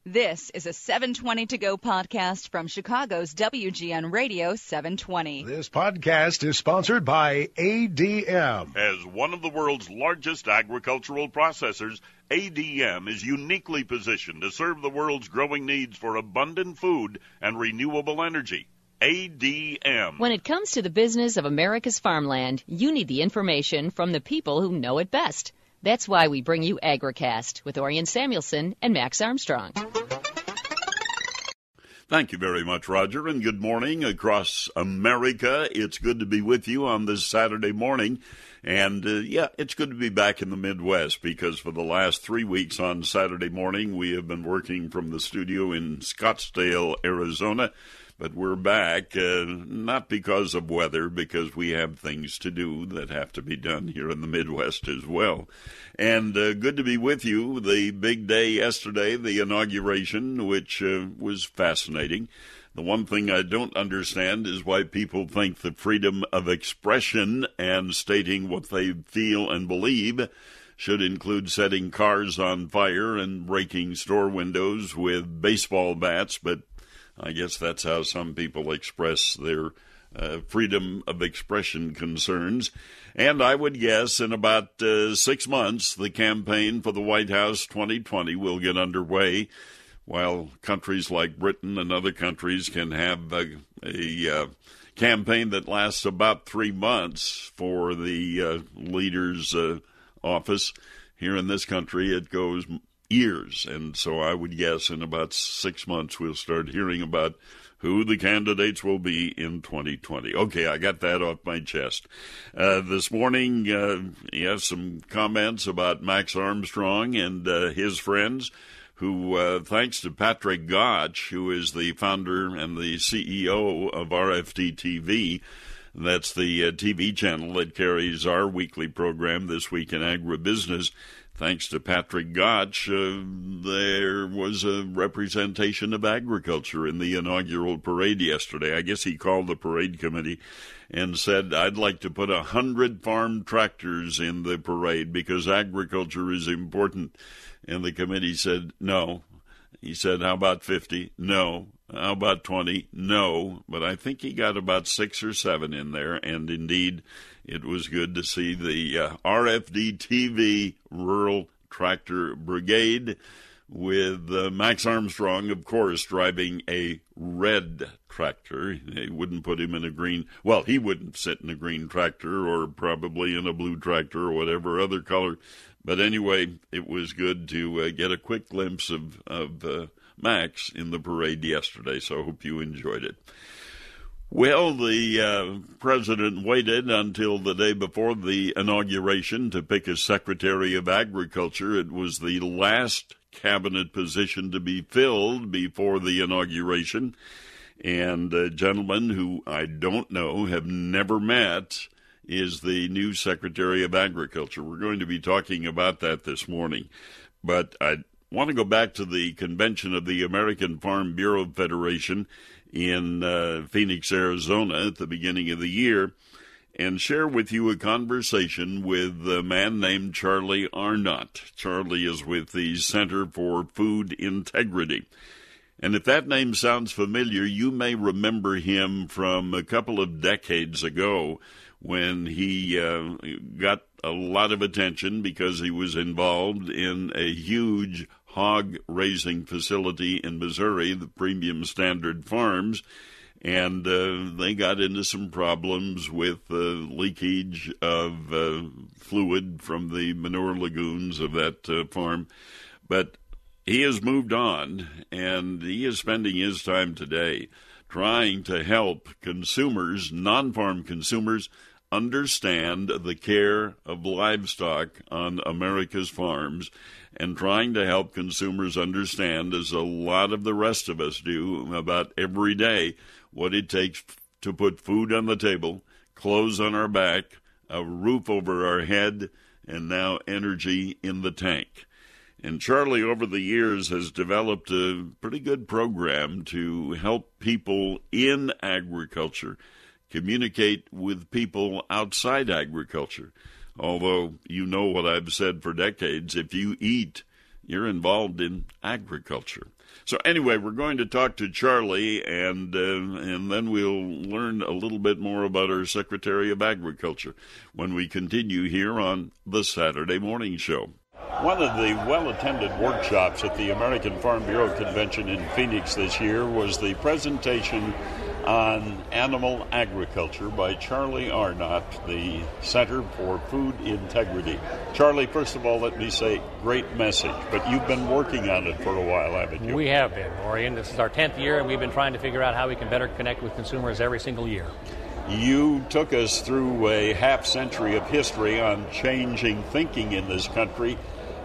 This is a 720 To Go podcast from Chicago's WGN Radio 720. This podcast is sponsored by ADM. As one of the world's largest agricultural processors, ADM is uniquely positioned to serve the world's growing needs for abundant food and renewable energy. ADM. When it comes to the business of America's farmland, you need the information from the people who know it best. That's why we bring you AgriCast with Orion Samuelson and Max Armstrong. Thank you very much, Roger, and good morning across America. It's good to be with you on this Saturday morning. And, it's good to be back in the Midwest because for the last 3 weeks on Saturday morning, we have been working from the studio in Scottsdale, Arizona. But we're back, not because of weather, because we have things to do that have to be done here in the Midwest as well. And good to be with you. The big day yesterday, the inauguration, which was fascinating. The one thing I don't understand is why people think the freedom of expression and stating what they feel and believe should include setting cars on fire and breaking store windows with baseball bats, but I guess that's how some people express their freedom of expression concerns. And I would guess in about 6 months, the campaign for the White House 2020 will get underway, while countries like Britain and other countries can have a campaign that lasts about 3 months for the leader's office. Here in this country, it goes years, and so I would guess in about 6 months we'll start hearing about who the candidates will be in 2020. Okay, I got that off my chest. This morning, some comments about Max Armstrong and his friends, who, thanks to Patrick Gotch, who is the founder and the CEO of RFD TV, that's the TV channel that carries our weekly program, This Week in Agribusiness. Thanks to Patrick Gotch, there was a representation of agriculture in the inaugural parade yesterday. I guess he called the parade committee and said, I'd like to put 100 farm tractors in the parade because agriculture is important. And the committee said, no. He said, how about 50? No. How about 20? No. But I think he got about 6 or 7 in there, and indeed, it was good to see the RFD TV Rural Tractor Brigade with Max Armstrong, of course, driving a red tractor. They wouldn't put him in a green. Well, he wouldn't sit in a green tractor or probably in a blue tractor or whatever other color. But anyway, it was good to get a quick glimpse of Max in the parade yesterday, so I hope you enjoyed it. Well, the president waited until the day before the inauguration to pick a Secretary of Agriculture. It was the last cabinet position to be filled before the inauguration. And a gentleman who I don't know, have never met, is the new Secretary of Agriculture. We're going to be talking about that this morning. But I want to go back to the convention of the American Farm Bureau Federation in Phoenix, Arizona at the beginning of the year and share with you a conversation with a man named Charlie Arnott. Charlie is with the Center for Food Integrity. And if that name sounds familiar, you may remember him from a couple of decades ago when he got a lot of attention because he was involved in a huge hog raising facility in Missouri, the Premium Standard Farms, and they got into some problems with leakage of fluid from the manure lagoons of that farm. But he has moved on, and he is spending his time today trying to help consumers, non-farm consumers, understand the care of livestock on America's farms, and trying to help consumers understand, as a lot of the rest of us do, about every day what it takes to put food on the table, clothes on our back, a roof over our head, and now energy in the tank. And Charlie, over the years, has developed a pretty good program to help people in agriculture communicate with people outside agriculture. Although you know what I've said for decades, if you eat you're involved in agriculture. So anyway, we're going to talk to Charlie, and then we'll learn a little bit more about our Secretary of Agriculture when we continue here on the Saturday Morning Show. One of the well-attended workshops at the American Farm Bureau Convention in Phoenix this year was the presentation on animal agriculture by Charlie Arnott, the Center for Food Integrity. Charlie, first of all, let me say, great message, but you've been working on it for a while, haven't you? We have been, Orion. This is our 10th year, and we've been trying to figure out how we can better connect with consumers every single year. You took us through a half-century of history on changing thinking in this country,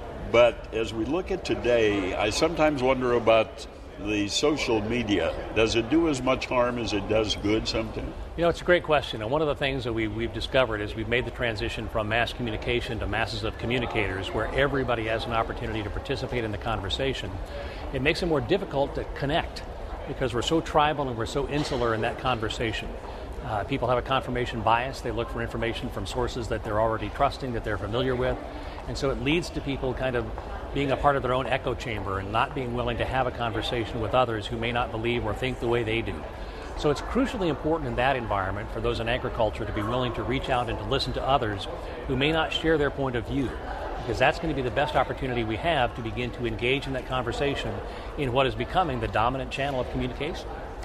but as we look at today, I sometimes wonder about the social media. Does it do as much harm as it does good sometimes? You know, it's a great question, and one of the things that we've discovered is we've made the transition from mass communication to masses of communicators where everybody has an opportunity to participate in the conversation. It makes it more difficult to connect because we're so tribal and we're so insular in that conversation. People have a confirmation bias. They look for information from sources that they're already trusting, that they're familiar with, and so it leads to people kind of being a part of their own echo chamber and not being willing to have a conversation with others who may not believe or think the way they do. So it's crucially important in that environment for those in agriculture to be willing to reach out and to listen to others who may not share their point of view, because that's going to be the best opportunity we have to begin to engage in that conversation in what is becoming the dominant channel of communication.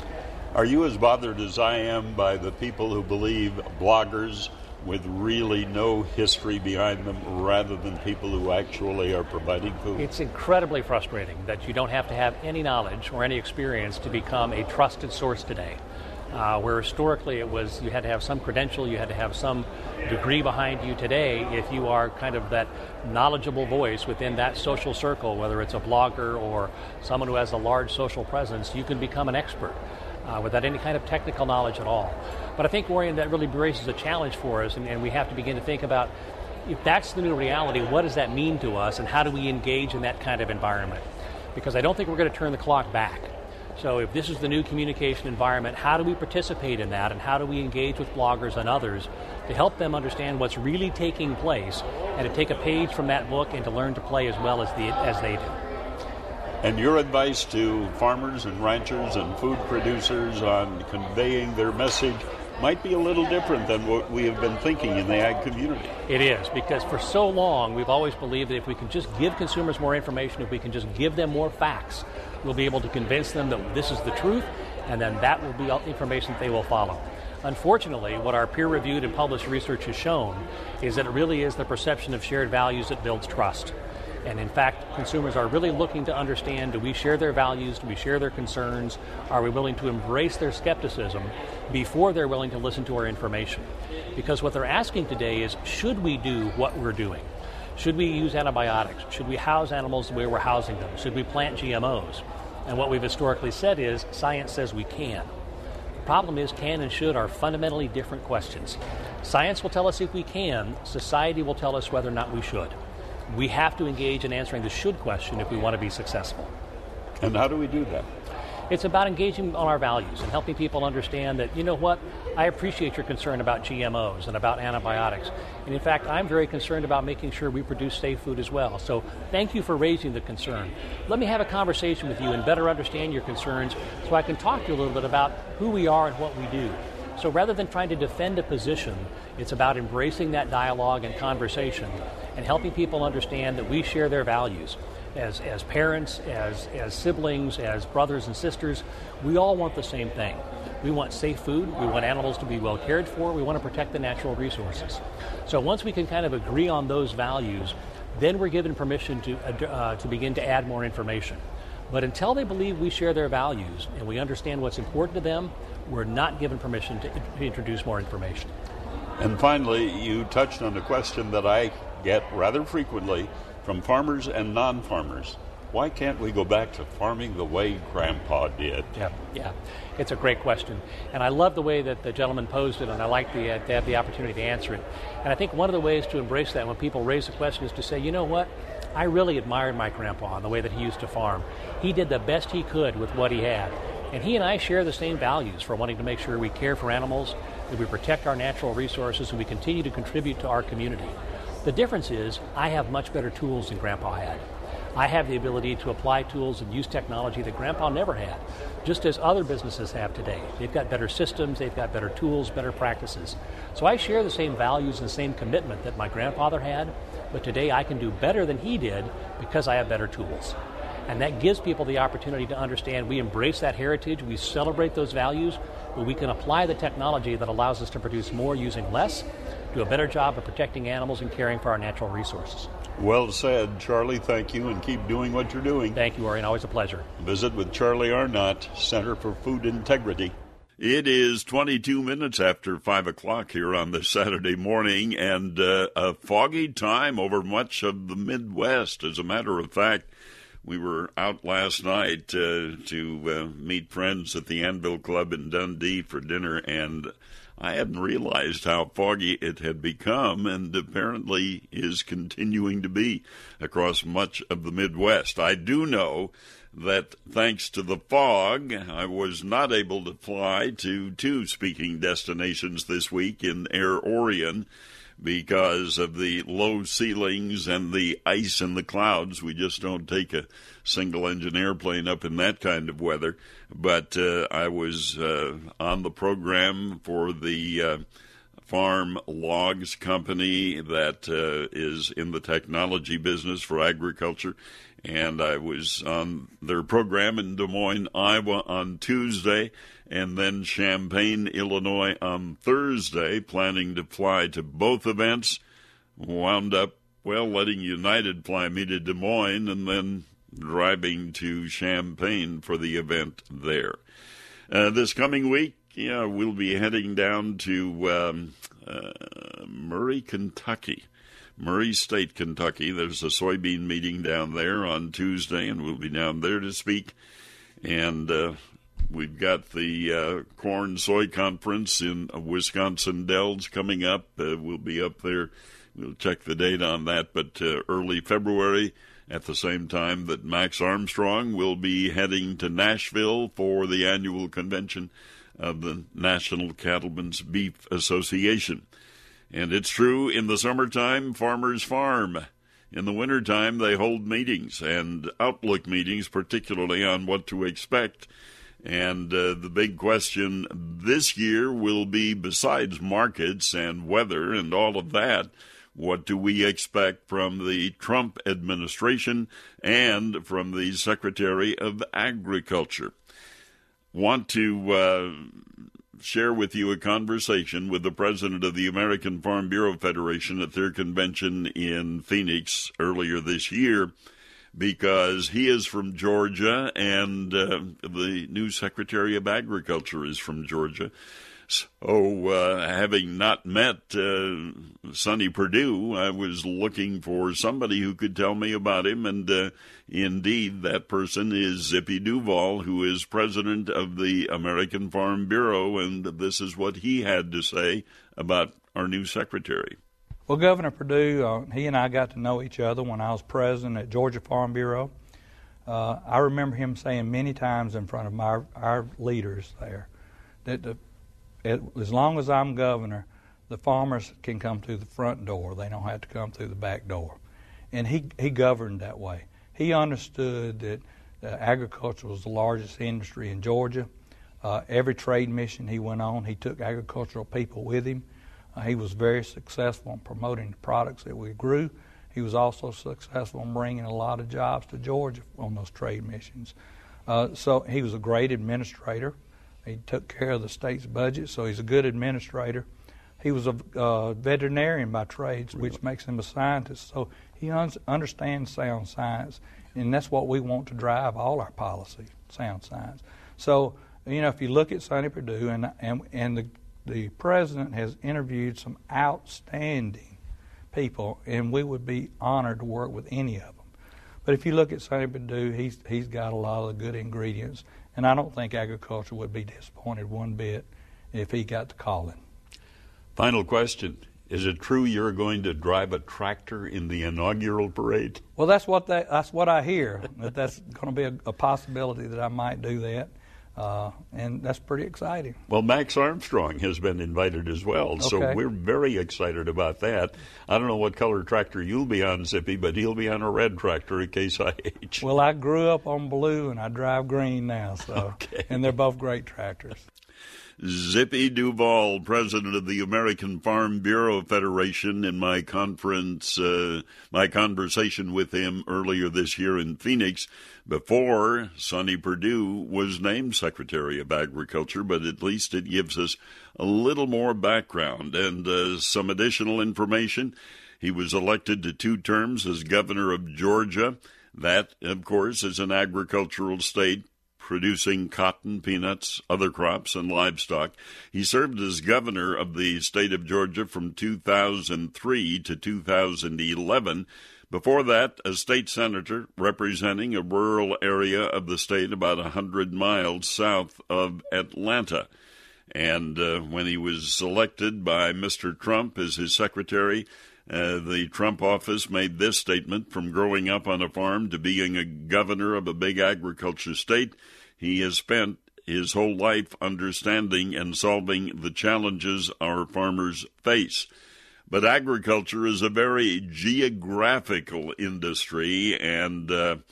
Are you as bothered as I am by the people who believe bloggers with really no history behind them rather than people who actually are providing food? It's incredibly frustrating that you don't have to have any knowledge or any experience to become a trusted source today. Where historically it was you had to have some credential, you had to have some degree behind you. Today, if you are kind of that knowledgeable voice within that social circle, whether it's a blogger or someone who has a large social presence, you can become an expert without any kind of technical knowledge at all. But I think, Orion, that really raises a challenge for us, and we have to begin to think about, if that's the new reality, what does that mean to us, and how do we engage in that kind of environment? Because I don't think we're going to turn the clock back. So if this is the new communication environment, how do we participate in that, and how do we engage with bloggers and others to help them understand what's really taking place and to take a page from that book and to learn to play as well as they do? And your advice to farmers and ranchers and food producers on conveying their message might be a little different than what we have been thinking in the ag community. It is, because for so long we've always believed that if we can just give consumers more information, if we can just give them more facts, we'll be able to convince them that this is the truth, and then that will be information that they will follow. Unfortunately, what our peer-reviewed and published research has shown is that it really is the perception of shared values that builds trust. And in fact, consumers are really looking to understand, do we share their values, do we share their concerns, are we willing to embrace their skepticism before they're willing to listen to our information? Because what they're asking today is, should we do what we're doing? Should we use antibiotics? Should we house animals the way we're housing them? Should we plant GMOs? And what we've historically said is, science says we can. The problem is, can and should are fundamentally different questions. Science will tell us if we can, society will tell us whether or not we should. We have to engage in answering the should question if we want to be successful. And how do we do that? It's about engaging on our values and helping people understand that, you know what, I appreciate your concern about GMOs and about antibiotics. And in fact, I'm very concerned about making sure we produce safe food as well. So thank you for raising the concern. Let me have a conversation with you and better understand your concerns so I can talk to you a little bit about who we are and what we do. So rather than trying to defend a position, it's about embracing that dialogue and conversation and helping people understand that we share their values. As parents, as siblings, as brothers and sisters, we all want the same thing. We want safe food, we want animals to be well cared for, we want to protect the natural resources. So once we can kind of agree on those values, then we're given permission to begin to add more information. But until they believe we share their values and we understand what's important to them, we're not given permission to introduce more information. And finally, you touched on a question that I get rather frequently from farmers and non-farmers. Why can't we go back to farming the way Grandpa did? Yeah. It's a great question. And I love the way that the gentleman posed it, and I like to have the opportunity to answer it. And I think one of the ways to embrace that when people raise the question is to say, you know what? I really admired my grandpa and the way that he used to farm. He did the best he could with what he had. And he and I share the same values for wanting to make sure we care for animals, that we protect our natural resources, and we continue to contribute to our community. The difference is I have much better tools than Grandpa had. I have the ability to apply tools and use technology that Grandpa never had, just as other businesses have today. They've got better systems, they've got better tools, better practices. So I share the same values and the same commitment that my grandfather had, but today I can do better than he did because I have better tools. And that gives people the opportunity to understand we embrace that heritage, we celebrate those values, but we can apply the technology that allows us to produce more using less, do a better job of protecting animals and caring for our natural resources. Well said, Charlie. Thank you, and keep doing what you're doing. Thank you, Orion. Always a pleasure. Visit with Charlie Arnott, Center for Food Integrity. It is 22 minutes after 5 o'clock here on this Saturday morning, and a foggy time over much of the Midwest. As a matter of fact, we were out last night to meet friends at the Anvil Club in Dundee for dinner, and I hadn't realized how foggy it had become, and apparently is continuing to be across much of the Midwest. I do know that thanks to the fog, I was not able to fly to 2 speaking destinations this week in Air Orion because of the low ceilings and the ice in the clouds. We just don't take a single-engine airplane up in that kind of weather. But I was on the program for the Farm Logs Company that is in the technology business for agriculture. And I was on their program in Des Moines, Iowa on Tuesday, and then Champaign, Illinois on Thursday, planning to fly to both events. Wound up, letting United fly me to Des Moines and then driving to Champaign for the event there. This coming week, we'll be heading down to Murray, Kentucky. Murray State, Kentucky. There's a soybean meeting down there on Tuesday, and we'll be down there to speak. And we've got the corn-soy conference in Wisconsin Dells coming up. We'll be up there. We'll check the date on that, but early February, at the same time that Max Armstrong will be heading to Nashville for the annual convention of the National Cattlemen's Beef Association. And it's true, in the summertime, farmers farm. In the wintertime, they hold meetings and outlook meetings, particularly on what to expect. And the big question this year will be, besides markets and weather and all of that, what do we expect from the Trump administration and from the Secretary of Agriculture? Want to share with you a conversation with the president of the American Farm Bureau Federation at their convention in Phoenix earlier this year, because he is from Georgia and the new Secretary of Agriculture is from Georgia. So, having not met Sonny Perdue, I was looking for somebody who could tell me about him, and indeed, that person is Zippy Duval, who is president of the American Farm Bureau, and this is what he had to say about our new secretary. Well, Governor Perdue, he and I got to know each other when I was president at Georgia Farm Bureau. I remember him saying many times in front of our leaders there that as long as I'm governor, the farmers can come through the front door. They don't have to come through the back door. And he governed that way. He understood that agriculture was the largest industry in Georgia. Every trade mission he went on, he took agricultural people with him. He was very successful in promoting the products that we grew. He was also successful in bringing a lot of jobs to Georgia on those trade missions. So he was a great administrator. He took care of the state's budget, so he's a good administrator. He was a veterinarian by trade, which makes him a scientist. So he understands sound science, and that's what we want to drive all our policy, sound science. So, if you look at Sonny Perdue, and the president has interviewed some outstanding people, and we would be honored to work with any of them. But if you look at Sonny Perdue, he's got a lot of the good ingredients, and I don't think agriculture would be disappointed one bit if he got the calling. Final question. Is it true you're going to drive a tractor in the inaugural parade? Well, that's what I hear. That's going to be a possibility that I might do that. And that's pretty exciting. Well, Max Armstrong has been invited as well, so we're very excited about that. I don't know what color tractor you'll be on, Zippy, but he'll be on a red tractor at Case IH. Well, I grew up on blue, and I drive green now, so and they're both great tractors. Zippy Duvall, president of the American Farm Bureau Federation, in my conversation with him earlier this year in Phoenix, before Sonny Perdue was named Secretary of Agriculture, but at least it gives us a little more background and some additional information. He was elected to 2 terms as governor of Georgia. That, of course, is an agricultural state, producing cotton, peanuts, other crops, and livestock. He served as governor of the state of Georgia from 2003 to 2011. Before that, a state senator representing a rural area of the state about 100 miles south of Atlanta. And when he was selected by Mr. Trump as his secretary, the Trump office made this statement: from growing up on a farm to being a governor of a big agriculture state, he has spent his whole life understanding and solving the challenges our farmers face. But agriculture is a very geographical industry, and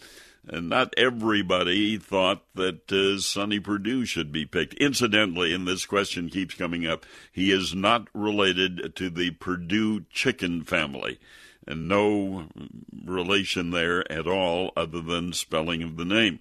not everybody thought that Sonny Perdue should be picked. Incidentally, and this question keeps coming up, he is not related to the Perdue chicken family, and no relation there at all other than spelling of the name.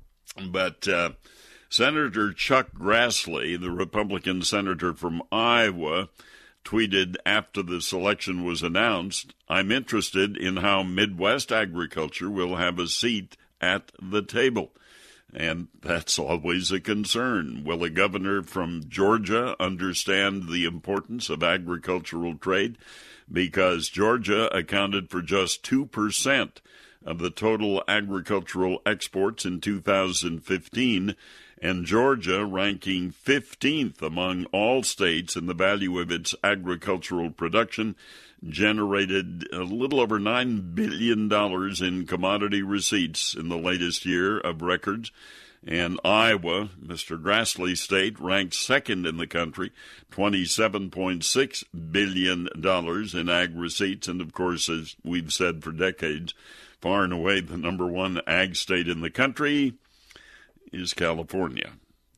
But Senator Chuck Grassley, the Republican senator from Iowa, tweeted after the selection was announced, "I'm interested in how Midwest agriculture will have a seat at the table." And that's always a concern. Will a governor from Georgia understand the importance of agricultural trade? Because Georgia accounted for just 2% of the total agricultural exports in 2015, and Georgia, ranking 15th among all states in the value of its agricultural production, generated a little over $9 billion in commodity receipts in the latest year of records. And Iowa, Mr. Grassley's state, ranked second in the country, $27.6 billion in ag receipts. And, of course, as we've said for decades, far and away the number one ag state in the country is California.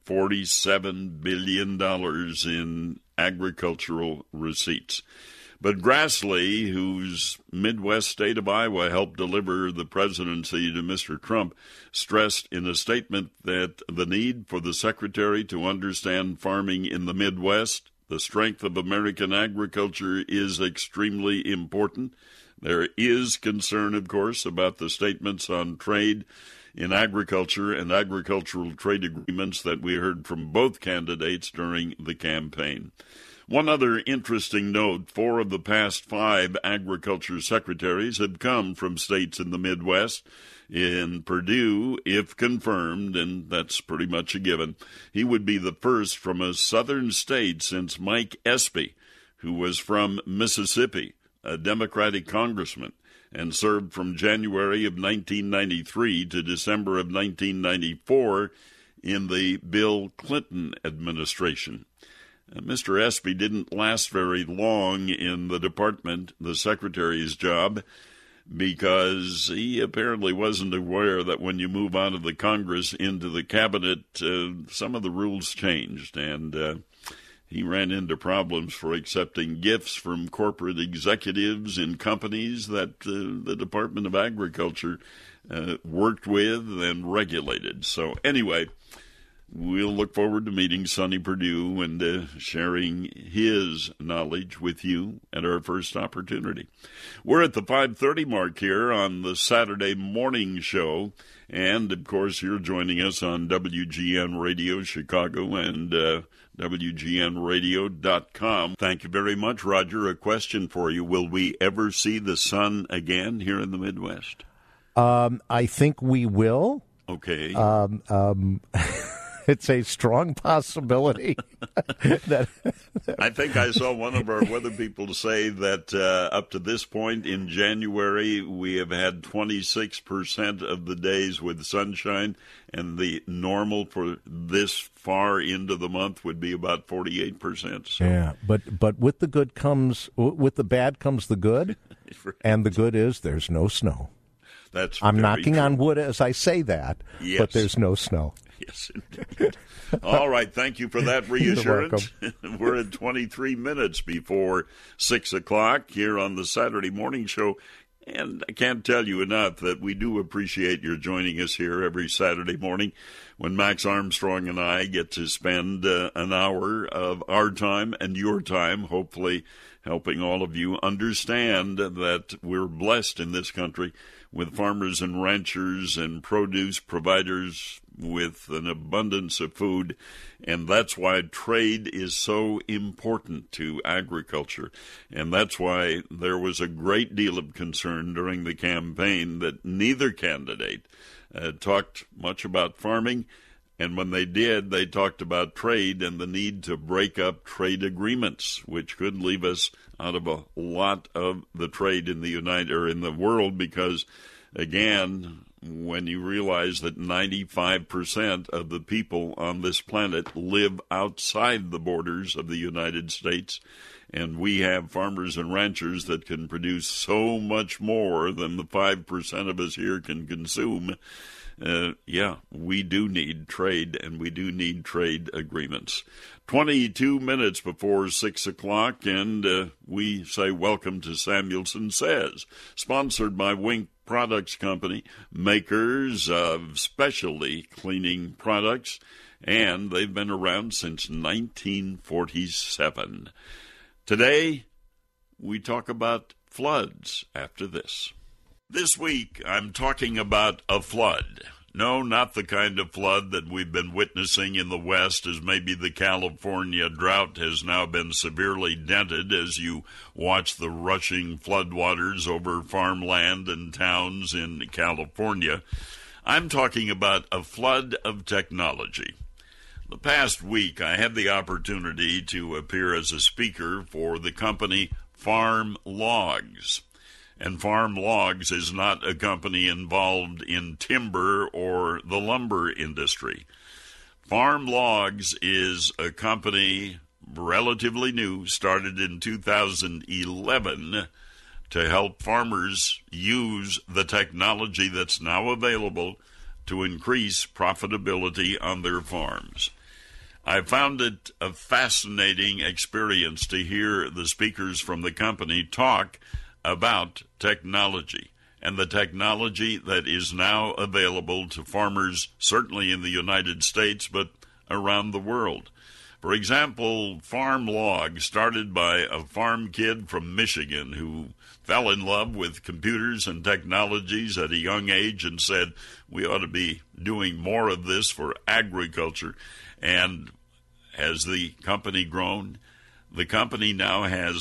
$47 billion in agricultural receipts. But Grassley, whose Midwest state of Iowa helped deliver the presidency to Mr. Trump, stressed in a statement that the need for the secretary to understand farming in the Midwest, the strength of American agriculture, is extremely important. There is concern, of course, about the statements on trade in agriculture and agricultural trade agreements that we heard from both candidates during the campaign. One other interesting note, 4 of the past 5 agriculture secretaries have come from states in the Midwest. In Perdue, if confirmed, and that's pretty much a given, he would be the first from a southern state since Mike Espy, who was from Mississippi, a Democratic congressman, and served from January of 1993 to December of 1994 in the Bill Clinton administration. Mr. Espy didn't last very long in the department, the secretary's job, because he apparently wasn't aware that when you move out of the Congress into the cabinet, some of the rules changed, and he ran into problems for accepting gifts from corporate executives in companies that the Department of Agriculture worked with and regulated. So anyway, we'll look forward to meeting Sonny Perdue and sharing his knowledge with you at our first opportunity. We're at the 5:30 mark here on the Saturday morning show. And, of course, you're joining us on WGN Radio Chicago and WGNradio.com. Thank you very much, Roger. A question for you. Will we ever see the sun again here in the Midwest? I think we will. Okay. it's a strong possibility. I think I saw one of our weather people say that up to this point in January, we have had 26% of the days with sunshine, and the normal for this far into the month would be about 48%. So. Yeah, but with the bad comes the good, and the good is there's no snow. I'm knocking true. on wood as I say that, yes. But there's no snow. Yes, indeed. All right, thank you for that reassurance. We're at 23 minutes before 6 o'clock here on the Saturday Morning Show, and I can't tell you enough that we do appreciate your joining us here every Saturday morning when Max Armstrong and I get to spend an hour of our time and your time, hopefully helping all of you understand that we're blessed in this country with farmers and ranchers and produce providers with an abundance of food, and that's why trade is so important to agriculture. And that's why there was a great deal of concern during the campaign that neither candidate talked much about farming, and when they did, they talked about trade and the need to break up trade agreements, which could leave us out of a lot of the trade in the world, because again, when you realize that 95% of the people on this planet live outside the borders of the United States, and we have farmers and ranchers that can produce so much more than the 5% of us here can consume, we do need trade, and we do need trade agreements. 22 minutes before 6 o'clock, and we say welcome to Samuelson Says, sponsored by Wink Products Company, makers of specialty cleaning products, and they've been around since 1947. Today, we talk about floods after this. This week, I'm talking about a flood. No, not the kind of flood that we've been witnessing in the West, as maybe the California drought has now been severely dented as you watch the rushing floodwaters over farmland and towns in California. I'm talking about a flood of technology. The past week, I had the opportunity to appear as a speaker for the company Farm Logs. And Farm Logs is not a company involved in timber or the lumber industry. Farm Logs is a company relatively new, started in 2011, to help farmers use the technology that's now available to increase profitability on their farms. I found it a fascinating experience to hear the speakers from the company talk about technology and the technology that is now available to farmers, certainly in the United States, but around the world. For example, Farm Log, started by a farm kid from Michigan who fell in love with computers and technologies at a young age and said, we ought to be doing more of this for agriculture. And has the company grown? The company now has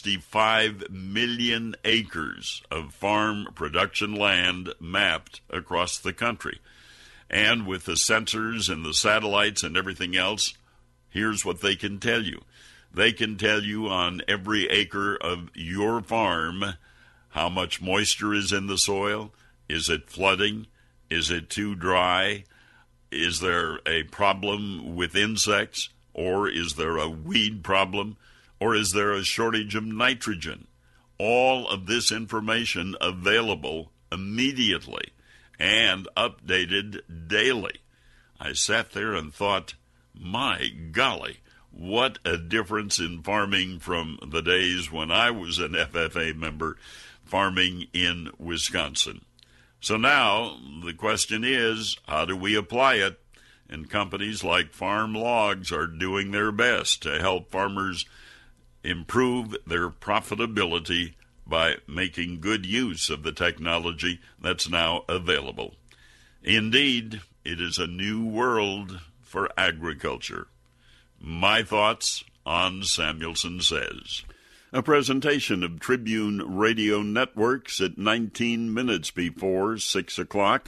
65 million acres of farm production land mapped across the country. And with the sensors and the satellites and everything else, here's what they can tell you. They can tell you on every acre of your farm how much moisture is in the soil. Is it flooding? Is it too dry? Is there a problem with insects? Or is there a weed problem? Or is there a shortage of nitrogen? All of this information available immediately and updated daily. I sat there and thought, my golly, what a difference in farming from the days when I was an FFA member farming in Wisconsin. So now the question is, how do we apply it? And companies like Farm Logs are doing their best to help farmers improve their profitability by making good use of the technology that's now available. Indeed, it is a new world for agriculture. My thoughts on Samuelson Says. A presentation of Tribune Radio Networks at 19 minutes before 6 o'clock.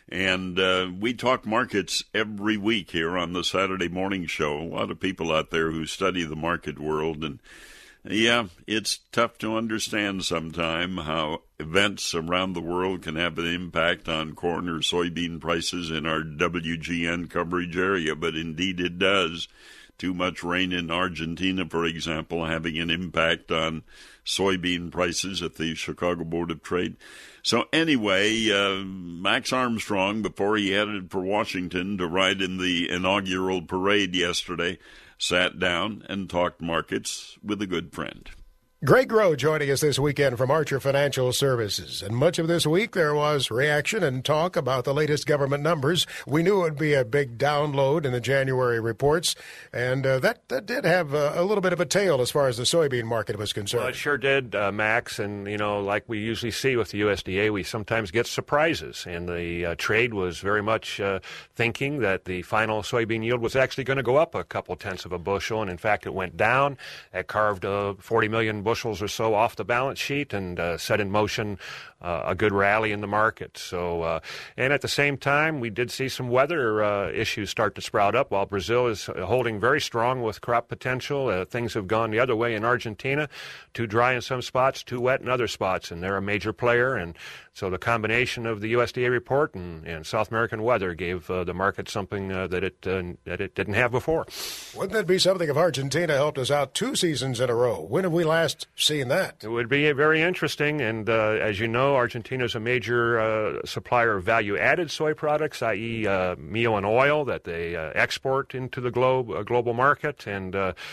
And we talk markets every week here on the Saturday morning show. A lot of people out there who study the market world. And, yeah, it's tough to understand sometimes how events around the world can have an impact on corn or soybean prices in our WGN coverage area. But indeed it does. Too much rain in Argentina, for example, having an impact on soybean prices at the Chicago Board of Trade. So anyway, Max Armstrong, before he headed for Washington to ride in the inaugural parade yesterday, sat down and talked markets with a good friend. Greg Rowe joining us this weekend from Archer Financial Services. And much of this week there was reaction and talk about the latest government numbers. We knew it would be a big download in the January reports, and that did have a little bit of a tail as far as the soybean market was concerned. Well, it sure did, Max. And, like we usually see with the USDA, we sometimes get surprises. And the trade was very much thinking that the final soybean yield was actually going to go up a couple tenths of a bushel. And, in fact, it went down. It carved 40 million bushels or so off the balance sheet and set in motion a good rally in the market. So, and at the same time, we did see some weather issues start to sprout up. While Brazil is holding very strong with crop potential, things have gone the other way in Argentina. Too dry in some spots, too wet in other spots, and they're a major player. And so the combination of the USDA report and South American weather gave the market something that it didn't have before. Wouldn't that be something if Argentina helped us out 2 seasons in a row? When have we last seen that? It would be very interesting. And as you know, Argentina is a major supplier of value-added soy products, i.e. meal and oil that they export into the global market, and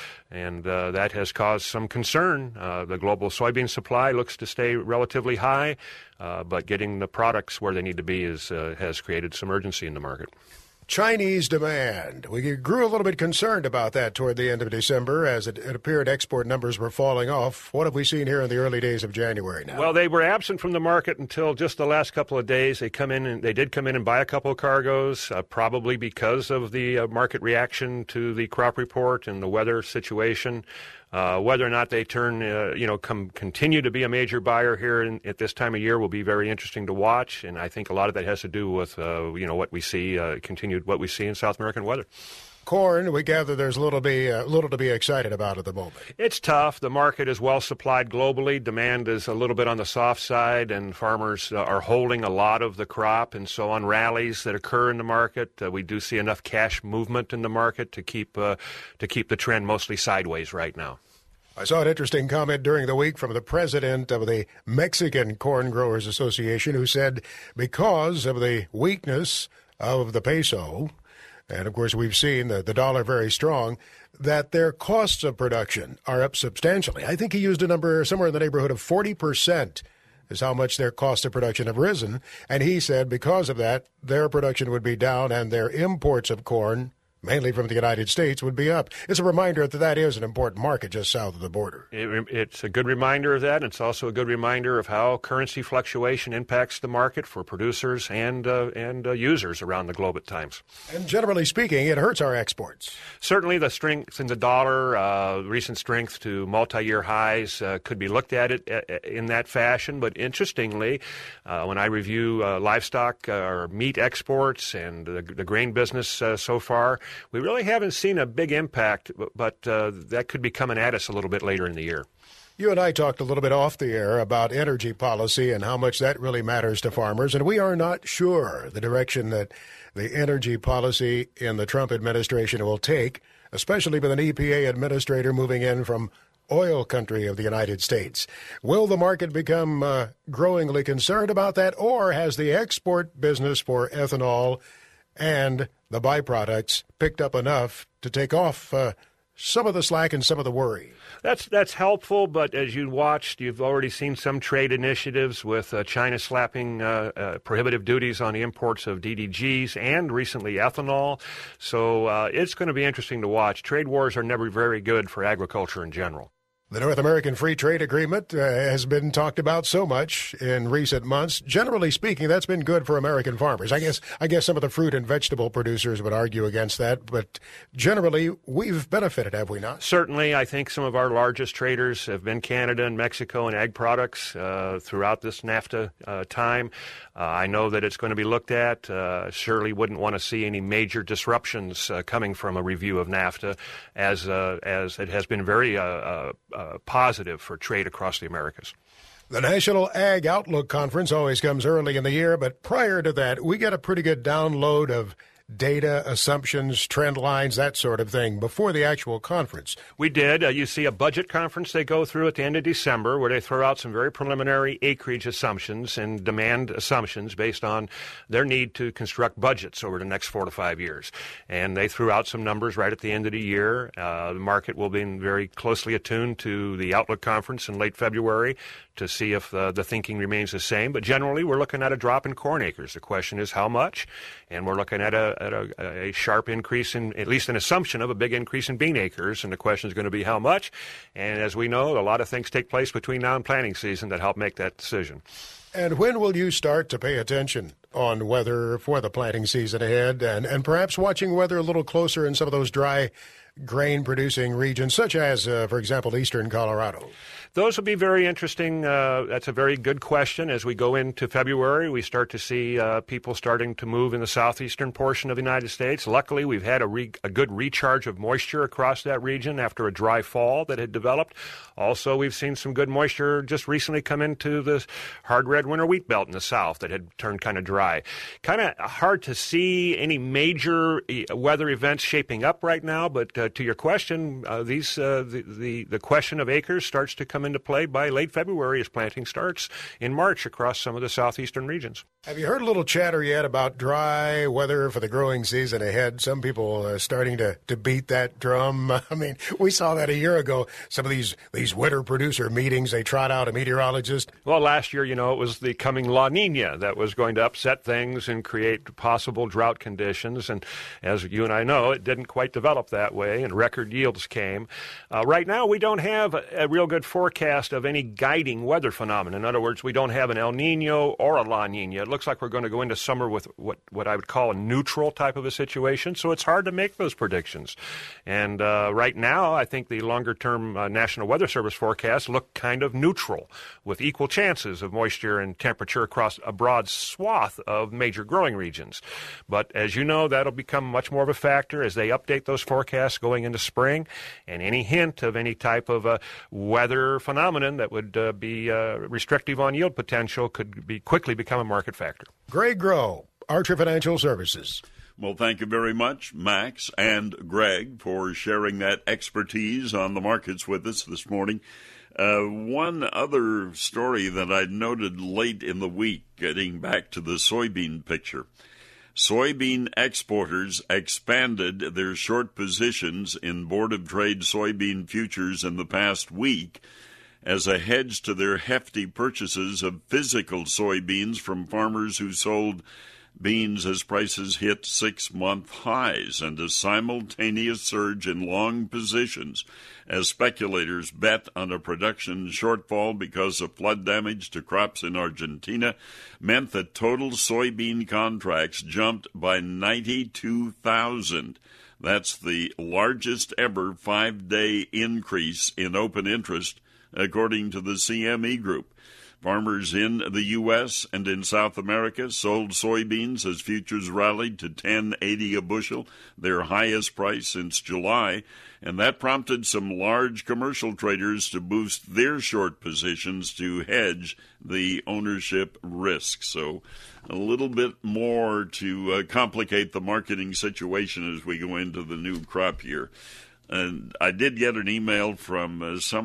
that has caused some concern. The global soybean supply looks to stay relatively high, but getting the products where they need to be has created some urgency in the market. Chinese demand. We grew a little bit concerned about that toward the end of December as it appeared export numbers were falling off. What have we seen here in the early days of January now? Well, they were absent from the market until just the last couple of days. They did come in and buy a couple of cargoes, probably because of the market reaction to the crop report and the weather situation. Whether or not they continue to be a major buyer here at this time of year will be very interesting to watch, and I think a lot of that has to do with what we see what we see in South American weather. Corn, we gather there's little to be excited about at the moment. It's tough. The market is well supplied globally. Demand is a little bit on the soft side, and farmers are holding a lot of the crop. And so on rallies that occur in the market, we do see enough cash movement in the market to keep the trend mostly sideways right now. I saw an interesting comment during the week from the president of the Mexican Corn Growers Association, who said because of the weakness of the peso, and of course we've seen the dollar very strong, that their costs of production are up substantially. I think he used a number somewhere in the neighborhood of 40% is how much their costs of production have risen. And he said because of that, their production would be down and their imports of corn, mainly from the United States, would be up. It's a reminder that is an important market just south of the border. It's a good reminder of that, and it's also a good reminder of how currency fluctuation impacts the market for producers and users around the globe at times. And generally speaking, it hurts our exports. Certainly the strength in the dollar, recent strength to multi-year highs could be looked at it in that fashion. But interestingly, when I review livestock or meat exports and the grain business so far, we really haven't seen a big impact, but that could be coming at us a little bit later in the year. You and I talked a little bit off the air about energy policy and how much that really matters to farmers, and we are not sure the direction that the energy policy in the Trump administration will take, especially with an EPA administrator moving in from oil country of the United States. Will the market become growingly concerned about that, or has the export business for ethanol and the byproducts picked up enough to take off some of the slack and some of the worry? That's helpful, but as you watched, you've already seen some trade initiatives with China slapping prohibitive duties on the imports of DDGs and recently ethanol. So it's going to be interesting to watch. Trade wars are never very good for agriculture in general. The North American Free Trade Agreement has been talked about so much in recent months. Generally speaking, that's been good for American farmers. I guess some of the fruit and vegetable producers would argue against that, but generally we've benefited, have we not? Certainly. I think some of our largest traders have been Canada and Mexico in ag products throughout this NAFTA time. I know that it's going to be looked at. Surely wouldn't want to see any major disruptions coming from a review of NAFTA, as it has been very positive for trade across the Americas. The National Ag Outlook Conference always comes early in the year, but prior to that, we get a pretty good download of data, assumptions, trend lines, that sort of thing before the actual conference. We did. You see a budget conference they go through at the end of December where they throw out some very preliminary acreage assumptions and demand assumptions based on their need to construct budgets over the next 4 to 5 years. And they threw out some numbers right at the end of the year. The market will be very closely attuned to the Outlook conference in late February to see if the thinking remains the same. But generally, we're looking at a drop in corn acres. The question is how much, and we're looking at a sharp increase in, at least an assumption of a big increase in bean acres, and the question is going to be how much. And as we know, a lot of things take place between now and planting season that help make that decision. And when will you start to pay attention on weather for the planting season ahead, and perhaps watching weather a little closer in some of those dry grain-producing regions, such as, for example, eastern Colorado? Those will be very interesting. That's a very good question. As we go into February, we start to see people starting to move in the southeastern portion of the United States. Luckily, we've had a good recharge of moisture across that region after a dry fall that had developed. Also, we've seen some good moisture just recently come into the hard red winter wheat belt in the south that had turned kind of dry. Kind of hard to see any major weather events shaping up right now, but to your question, the question of acres starts to come into play by late February as planting starts in March across some of the southeastern regions. Have you heard a little chatter yet about dry weather for the growing season ahead? Some people are starting to beat that drum. I mean, we saw that a year ago. Some of these winter producer meetings, they trot out a meteorologist. Well, last year, it was the coming La Nina that was going to upset things and create possible drought conditions. And as you and I know, it didn't quite develop that way, and record yields came. Right now, we don't have a real good forecast of any guiding weather phenomenon. In other words, we don't have an El Nino or a La Nina. It looks like we're going to go into summer with what I would call a neutral type of a situation, so it's hard to make those predictions. And right now, I think the longer-term National Weather Service forecasts look kind of neutral, with equal chances of moisture and temperature across a broad swath of major growing regions. But as you know, that'll become much more of a factor as they update those forecasts going into spring, and any hint of any type of a weather phenomenon that would be restrictive on yield potential could quickly become a market factor. Greg Groh, Archer Financial Services. Well, thank you very much, Max and Greg, for sharing that expertise on the markets with us this morning. One other story that I noted late in the week, getting back to the soybean picture. Soybean exporters expanded their short positions in Board of Trade soybean futures in the past week as a hedge to their hefty purchases of physical soybeans from farmers who sold beans as prices hit 6-month highs, and a simultaneous surge in long positions as speculators bet on a production shortfall because of flood damage to crops in Argentina meant that total soybean contracts jumped by 92,000. That's the largest ever 5-day increase in open interest, according to the CME Group. Farmers in the U.S. and in South America sold soybeans as futures rallied to $10.80 a bushel, their highest price since July, and that prompted some large commercial traders to boost their short positions to hedge the ownership risk. So a little bit more to complicate the marketing situation as we go into the new crop year. And I did get an email from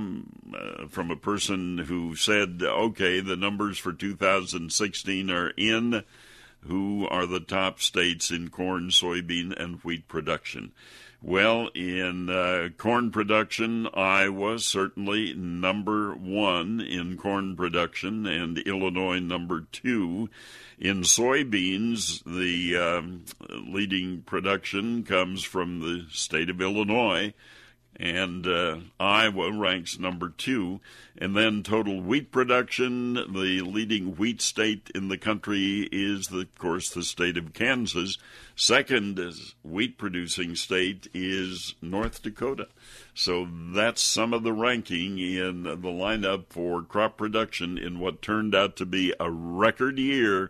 a person who said, okay, the numbers for 2016 are in. Who are the top states in corn, soybean, and wheat production? Well, in corn production, Iowa certainly number 1 in corn production, and Illinois number 2. In soybeans, the leading production comes from the state of Illinois, and Iowa ranks number 2. And then total wheat production, the leading wheat state in the country is, of course, the state of Kansas. Second wheat-producing state is North Dakota. So that's some of the ranking in the lineup for crop production in what turned out to be a record year,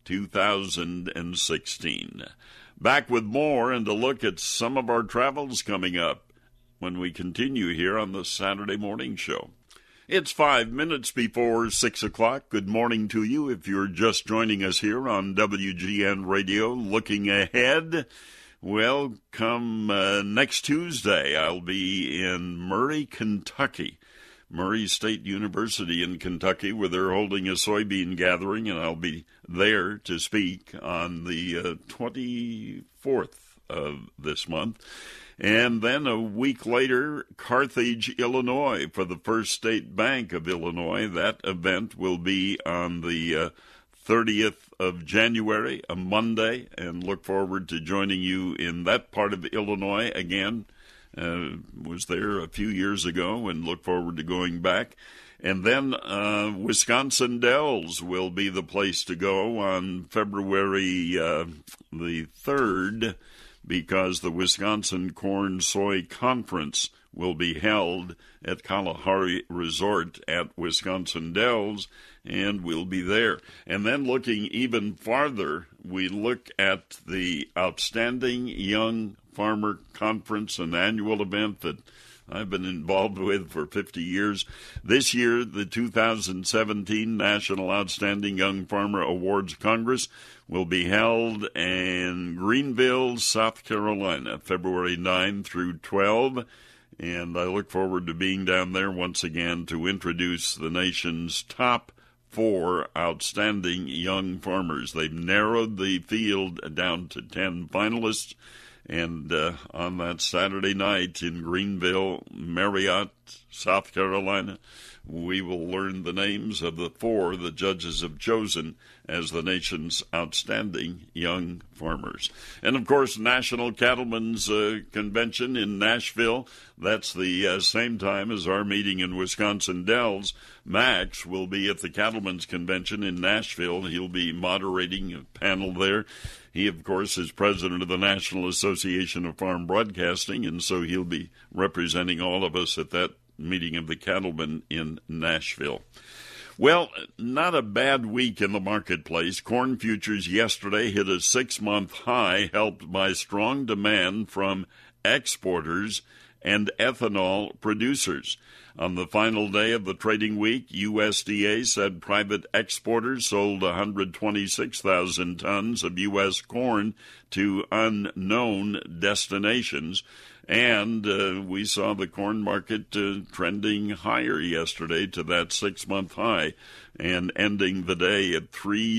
2016. Back with more and a look at some of our travels coming up when we continue here on the Saturday Morning Show. It's 5 minutes before 6 o'clock. Good morning to you if you're just joining us here on WGN Radio. Looking ahead, well, come next Tuesday, I'll be in Murray, Kentucky. Murray State University in Kentucky, where they're holding a soybean gathering, and I'll be there to speak on the 24th of this month. And then a week later, Carthage, Illinois, for the First State Bank of Illinois. That event will be on the 30th of January, a Monday, and look forward to joining you in that part of Illinois again. Was there a few years ago and look forward to going back. And then Wisconsin Dells will be the place to go on February the 3rd, because the Wisconsin Corn Soy Conference will be held at Kalahari Resort at Wisconsin Dells, and we'll be there. And then looking even farther, we look at the Outstanding Young Farmer Conference, an annual event that I've been involved with for 50 years. This year, the 2017 National Outstanding Young Farmer Awards Congress will be held in Greenville, South Carolina, February 9 through 12. And I look forward to being down there once again to introduce the nation's top 4 outstanding young farmers. They've narrowed the field down to 10 finalists. And on that Saturday night in Greenville, Marriott, South Carolina, we will learn the names of the 4 the judges have chosen as the nation's outstanding young farmers. And, of course, National Cattlemen's Convention in Nashville. That's the same time as our meeting in Wisconsin Dells. Max will be at the Cattlemen's Convention in Nashville. He'll be moderating a panel there. He, of course, is president of the National Association of Farm Broadcasting, and so he'll be representing all of us at that meeting of the cattlemen in Nashville. Well, not a bad week in the marketplace. Corn futures yesterday hit a 6-month high, helped by strong demand from exporters and ethanol producers. On the final day of the trading week, USDA said private exporters sold 126,000 tons of U.S. corn to unknown destinations. And we saw the corn market trending higher yesterday to that 6-month high and ending the day at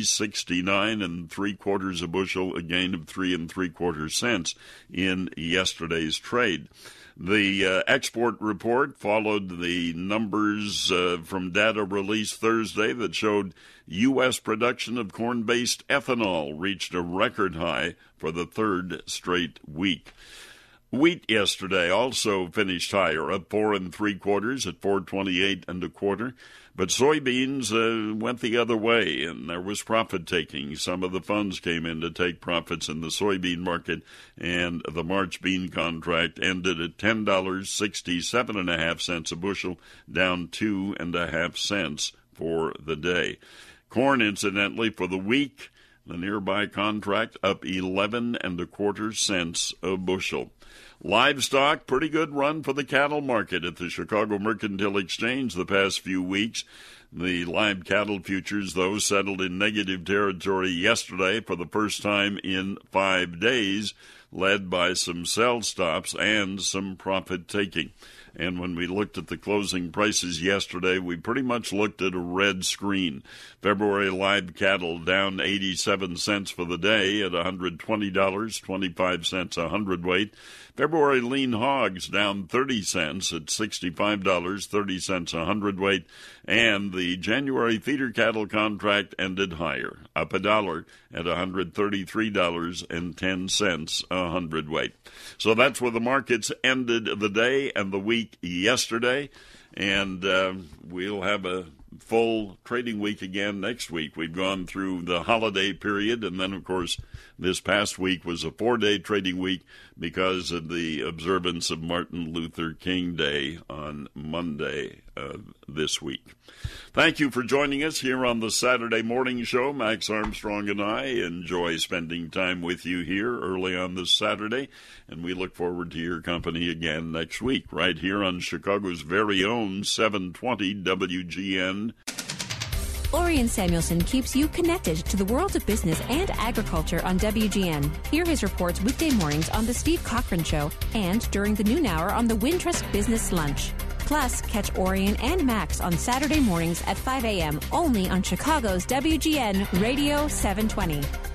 $3.69 3/4 a bushel, a gain of 3 3/4 cents in yesterday's trade. The export report followed the numbers from data released Thursday that showed U.S. production of corn-based ethanol reached a record high for the 3rd straight week. Wheat yesterday also finished higher, up 4 3/4 at 4.28 1/4. But soybeans went the other way, and there was profit taking. Some of the funds came in to take profits in the soybean market, and the March bean contract ended at $10.67.5 a bushel, down 2.5 cents for the day. Corn, incidentally, for the week, the nearby contract up 11 1/4 cents a bushel. Livestock, pretty good run for the cattle market at the Chicago Mercantile Exchange the past few weeks. The live cattle futures, though, settled in negative territory yesterday for the first time in 5 days, led by some sell stops and some profit taking. And when we looked at the closing prices yesterday, we pretty much looked at a red screen. February live cattle down 87 cents for the day at $120.25 a hundredweight. February lean hogs down 30 cents at $65.30 a hundredweight. And the January feeder cattle contract ended higher, up $1 at $133.10 a hundredweight. So that's where the markets ended the day and the week yesterday. And we'll have a full trading week again next week. We've gone through the holiday period, and then, of course, this past week was a 4-day trading week because of the observance of Martin Luther King Day on Monday this week. Thank you for joining us here on the Saturday Morning Show. Max Armstrong and I enjoy spending time with you here early on this Saturday, and we look forward to your company again next week, right here on Chicago's very own 720 WGN. Orion Samuelson keeps you connected to the world of business and agriculture on WGN. Hear his reports weekday mornings on The Steve Cochran Show and during the noon hour on the Wintrust Business Lunch. Plus, catch Orion and Max on Saturday mornings at 5 a.m. only on Chicago's WGN Radio 720.